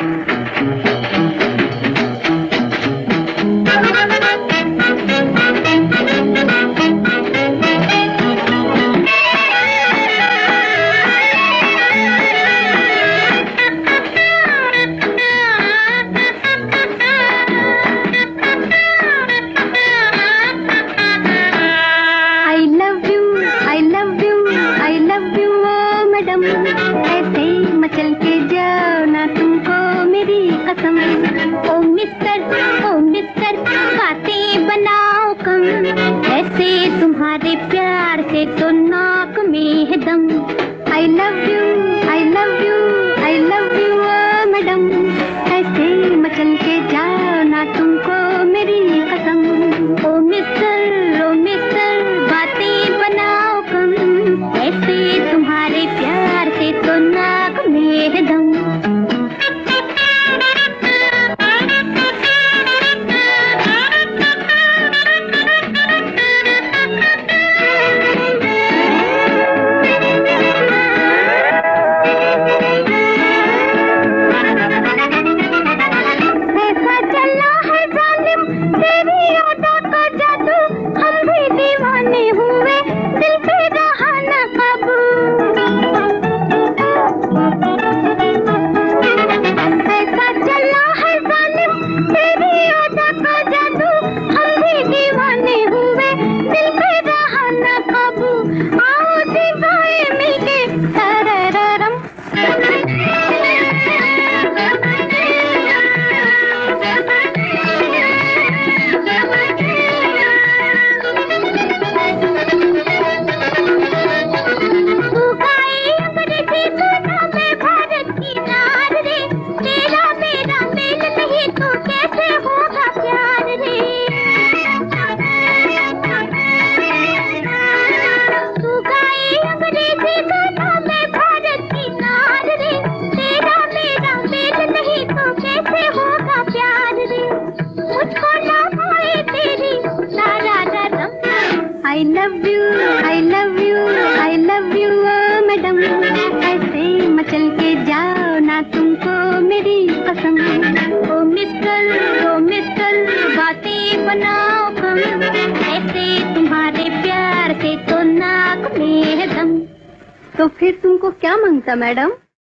ऐसे मचल के जाओ ना तुमको मेरी कसम। ओ मिस्टर बातें बनाओ कम, ऐसे तुम्हारे प्यार से तो नाक में है दम। आई लव यू ओ मैडम, ऐसे मचल के जाओ ना तुमको मेरी कसम। ओ मिस्टर बातें बनाओ कम, ऐसे तुम्हारे प्यार से तो नाक में है दम। ऐसा चला है जालिम तेरी यादों का जादू, हम भी दीवाने हुए दिल पे रहा न काबू। ऐसा चला है जालिम तेरी यादों का जादू, हम भी दीवाने हुए दिल पे रहा न काबू। आओ दीवाए मिलके सरररम, I love you ओ मैडम, ऐसे मचल के जाओ ना तुमको मेरी कसम। ओ मिस्टर बातें बनाओ कम, ऐसे तुम्हारे प्यार से तो नाक में है दम। तो फिर तुमको क्या मांगता मैडम?